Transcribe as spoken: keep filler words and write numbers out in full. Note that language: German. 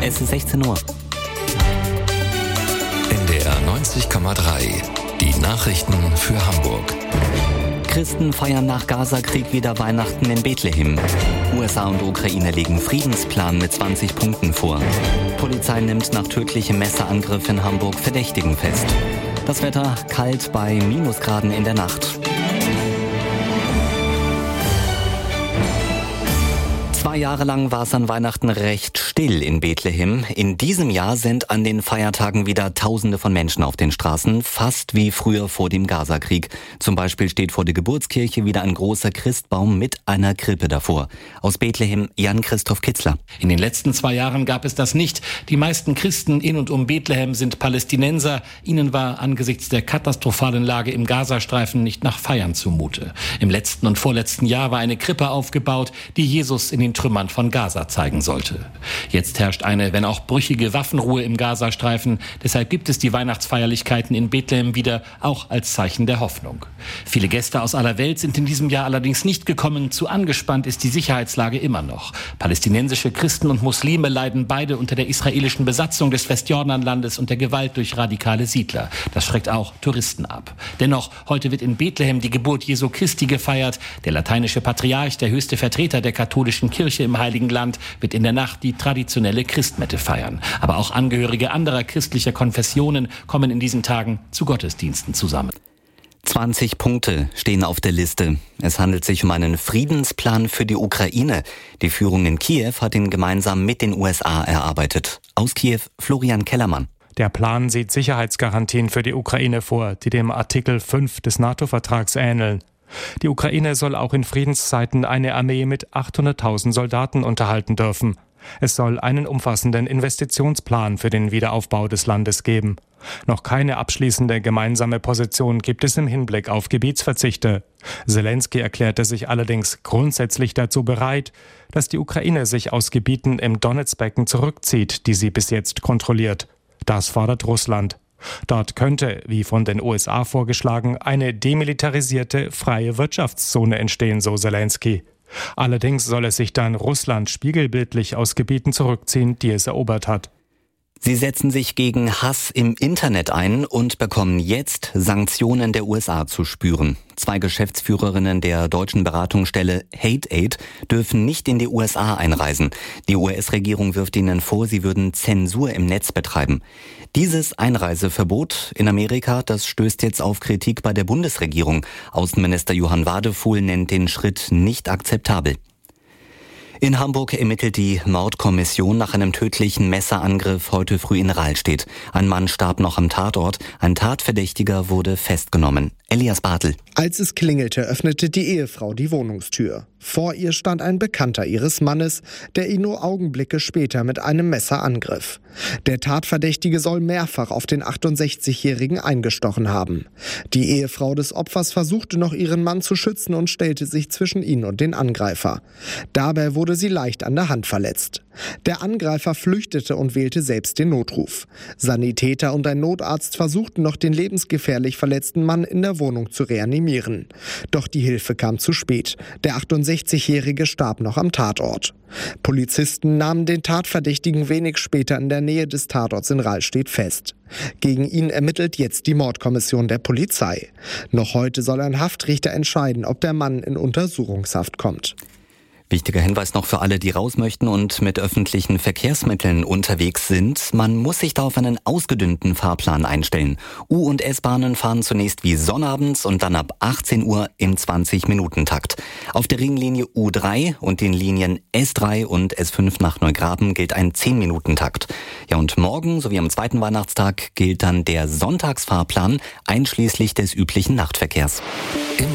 Es ist sechzehn Uhr. N D R neunzig Komma drei. Die Nachrichten für Hamburg. Christen feiern nach Gaza-Krieg wieder Weihnachten in Bethlehem. U S A und Ukraine legen Friedensplan mit zwanzig Punkten vor. Polizei nimmt nach tödlichem Messerangriff in Hamburg Verdächtigen fest. Das Wetter kalt bei Minusgraden in der Nacht. Zwei Jahre lang war es an Weihnachten recht still in Bethlehem. In diesem Jahr sind an den Feiertagen wieder Tausende von Menschen auf den Straßen, fast wie früher vor dem Gaza-Krieg. Zum Beispiel steht vor der Geburtskirche wieder ein großer Christbaum mit einer Krippe davor. Aus Bethlehem Jan-Christoph Kitzler. In den letzten zwei Jahren gab es das nicht. Die meisten Christen in und um Bethlehem sind Palästinenser. Ihnen war angesichts der katastrophalen Lage im Gazastreifen nicht nach Feiern zumute. Im letzten und vorletzten Jahr war eine Krippe aufgebaut, die Jesus in den Trümmern von Gaza zeigen sollte. Jetzt herrscht eine, wenn auch brüchige Waffenruhe im Gazastreifen. Deshalb gibt es die Weihnachtsfeierlichkeiten in Bethlehem wieder, auch als Zeichen der Hoffnung. Viele Gäste aus aller Welt sind in diesem Jahr allerdings nicht gekommen. Zu angespannt ist die Sicherheitslage immer noch. Palästinensische Christen und Muslime leiden beide unter der israelischen Besatzung des Westjordanlandes und der Gewalt durch radikale Siedler. Das schreckt auch Touristen ab. Dennoch, heute wird in Bethlehem die Geburt Jesu Christi gefeiert. Der lateinische Patriarch, der höchste Vertreter der katholischen Kirche im Heiligen Land, wird in der Nacht die traditionelle Christmette feiern. Aber auch Angehörige anderer christlicher Konfessionen kommen in diesen Tagen zu Gottesdiensten zusammen. zwanzig Punkte stehen auf der Liste. Es handelt sich um einen Friedensplan für die Ukraine. Die Führung in Kiew hat ihn gemeinsam mit den U S A erarbeitet. Aus Kiew Florian Kellermann. Der Plan sieht Sicherheitsgarantien für die Ukraine vor, die dem Artikel fünf des NATO-Vertrags ähneln. Die Ukraine soll auch in Friedenszeiten eine Armee mit achthunderttausend Soldaten unterhalten dürfen. Es soll einen umfassenden Investitionsplan für den Wiederaufbau des Landes geben. Noch keine abschließende gemeinsame Position gibt es im Hinblick auf Gebietsverzichte. Zelensky erklärte sich allerdings grundsätzlich dazu bereit, dass die Ukraine sich aus Gebieten im Donezbecken zurückzieht, die sie bis jetzt kontrolliert. Das fordert Russland. Dort könnte, wie von den U S A vorgeschlagen, eine demilitarisierte, freie Wirtschaftszone entstehen, so Zelensky. Allerdings soll es sich dann Russland spiegelbildlich aus Gebieten zurückziehen, die es erobert hat. Sie setzen sich gegen Hass im Internet ein und bekommen jetzt Sanktionen der U S A zu spüren. Zwei Geschäftsführerinnen der deutschen Beratungsstelle Hate Aid dürfen nicht in die U S A einreisen. Die U S-Regierung wirft ihnen vor, sie würden Zensur im Netz betreiben. Dieses Einreiseverbot in Amerika, das stößt jetzt auf Kritik bei der Bundesregierung. Außenminister Johann Wadefuhl nennt den Schritt nicht akzeptabel. In Hamburg ermittelt die Mordkommission nach einem tödlichen Messerangriff heute früh in Rahlstedt. Ein Mann starb noch am Tatort, ein Tatverdächtiger wurde festgenommen. Elias Bartel. Als es klingelte, öffnete die Ehefrau die Wohnungstür. Vor ihr stand ein Bekannter ihres Mannes, der ihn nur Augenblicke später mit einem Messer angriff. Der Tatverdächtige soll mehrfach auf den achtundsechzigjährigen eingestochen haben. Die Ehefrau des Opfers versuchte noch, ihren Mann zu schützen und stellte sich zwischen ihn und den Angreifer. Dabei wurde sie leicht an der Hand verletzt. Der Angreifer flüchtete und wählte selbst den Notruf. Sanitäter und ein Notarzt versuchten noch, den lebensgefährlich verletzten Mann in der Wohnung zu reanimieren. Doch die Hilfe kam zu spät. Der achtundsechzigjährige starb noch am Tatort. Polizisten nahmen den Tatverdächtigen wenig später in der Nähe des Tatorts in Rahlstedt fest. Gegen ihn ermittelt jetzt die Mordkommission der Polizei. Noch heute soll ein Haftrichter entscheiden, ob der Mann in Untersuchungshaft kommt. Wichtiger Hinweis noch für alle, die raus möchten und mit öffentlichen Verkehrsmitteln unterwegs sind. Man muss sich da auf einen ausgedünnten Fahrplan einstellen. U- und S-Bahnen fahren zunächst wie sonnabends und dann ab achtzehn Uhr im zwanzig-Minuten-Takt. Auf der Ringlinie U drei und den Linien S drei und S fünf nach Neugraben gilt ein zehn-Minuten-Takt. Ja, und morgen sowie am zweiten Weihnachtstag gilt dann der Sonntagsfahrplan einschließlich des üblichen Nachtverkehrs. Im